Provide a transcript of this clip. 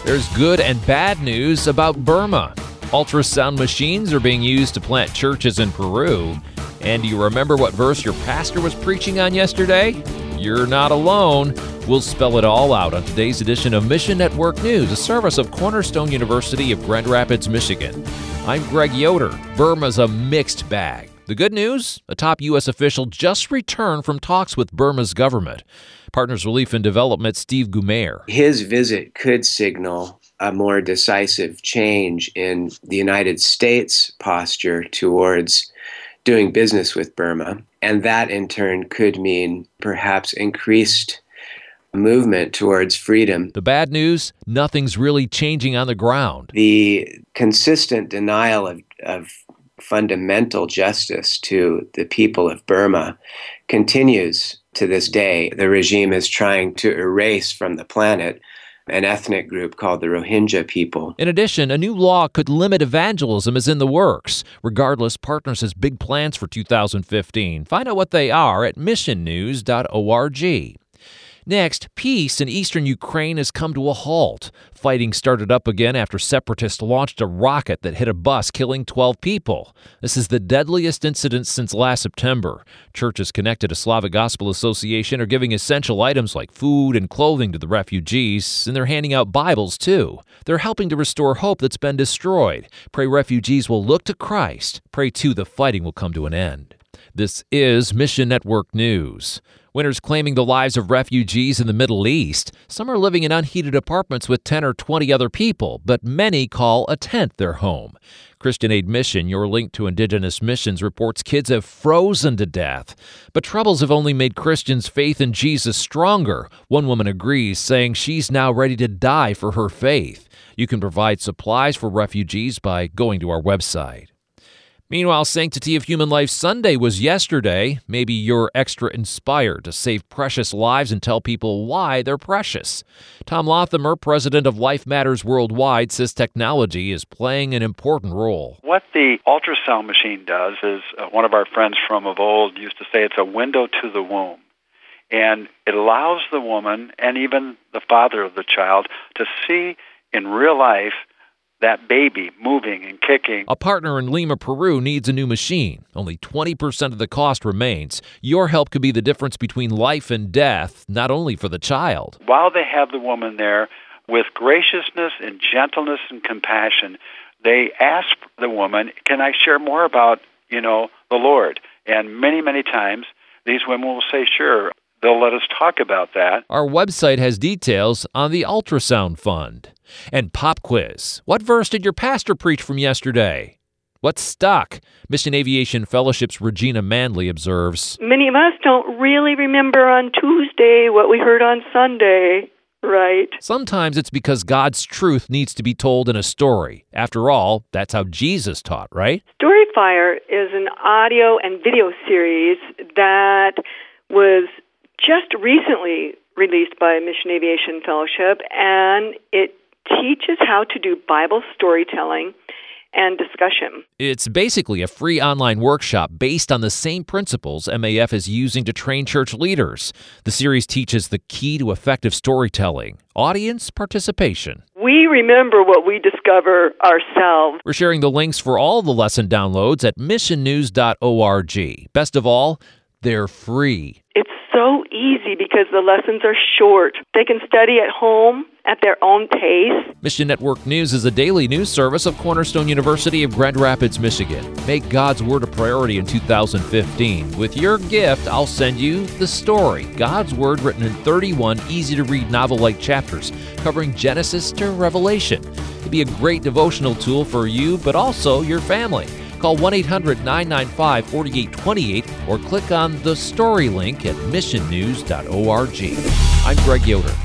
There's good and bad news about Burma. Ultrasound machines are being used to plant churches in Peru. And do you remember what verse your pastor was preaching on yesterday? You're not alone. We'll spell it all out on today's edition of Mission Network News, a service of Cornerstone University of Grand Rapids, Michigan. I'm Greg Yoder. Burma's a mixed bag. The good news? A top U.S. official just returned from talks with Burma's government. Partners Relief and Development Steve Gumaer. His visit could signal a more decisive change in the United States' posture towards doing business with Burma, and that in turn could mean perhaps increased movement towards freedom. The bad news? Nothing's really changing on the ground. The consistent denial of fundamental justice to the people of Burma continues to this day. The regime is trying to erase from the planet an ethnic group called the Rohingya people. In addition, a new law could limit evangelism is in the works. Regardless, Partners has big plans for 2015. Find out what they are at missionnews.org. Next, peace in eastern Ukraine has come to a halt. Fighting started up again after separatists launched a rocket that hit a bus, killing 12 people. This is the deadliest incident since last September. Churches connected to Slavic Gospel Association are giving essential items like food and clothing to the refugees, and they're handing out Bibles, too. They're helping to restore hope that's been destroyed. Pray refugees will look to Christ. Pray, too, the fighting will come to an end. This is Mission Network News. Winter's claiming the lives of refugees in the Middle East. Some are living in unheated apartments with 10 or 20 other people, but many call a tent their home. Christian Aid Mission, your link to Indigenous missions, reports kids have frozen to death. But troubles have only made Christians' faith in Jesus stronger. One woman agrees, saying she's now ready to die for her faith. You can provide supplies for refugees by going to our website. Meanwhile, Sanctity of Human Life Sunday was yesterday. Maybe you're extra inspired to save precious lives and tell people why they're precious. Tom Lothamer, president of Life Matters Worldwide, says technology is playing an important role. What the ultrasound machine does is, one of our friends from of old used to say, it's a window to the womb. And it allows the woman and even the father of the child to see in real life that baby moving and kicking. A partner in Lima, Peru needs a new machine. Only 20% of the cost remains. Your help could be the difference between life and death, not only for the child. While they have the woman there, with graciousness and gentleness and compassion, they ask the woman, can I share more about, the Lord? And many, many times, these women will say, sure. They'll let us talk about that. Our website has details on the Ultrasound Fund. And Pop Quiz. What verse did your pastor preach from yesterday? What's stuck? Mission Aviation Fellowship's Regina Manley observes, many of us don't really remember on Tuesday what we heard on Sunday, right? Sometimes it's because God's truth needs to be told in a story. After all, that's how Jesus taught, right? Storyfire is an audio and video series that was just recently released by Mission Aviation Fellowship, and it teaches how to do Bible storytelling and discussion. It's basically a free online workshop based on the same principles MAF is using to train church leaders. The series teaches the key to effective storytelling: audience participation. We remember what we discover ourselves. We're sharing the links for all the lesson downloads at missionnews.org. Best of all, they're free. It's so easy because the lessons are short. They can study at home at their own pace. Mission Network News is a daily news service of Cornerstone University of Grand Rapids, Michigan. Make God's Word a priority in 2015. With your gift, I'll send you The Story, God's Word written in 31 easy-to-read novel-like chapters covering Genesis to Revelation. It'd be a great devotional tool for you, but also your family. Call 1-800-995-4828 or click on the story link at missionnews.org. I'm Greg Yoder.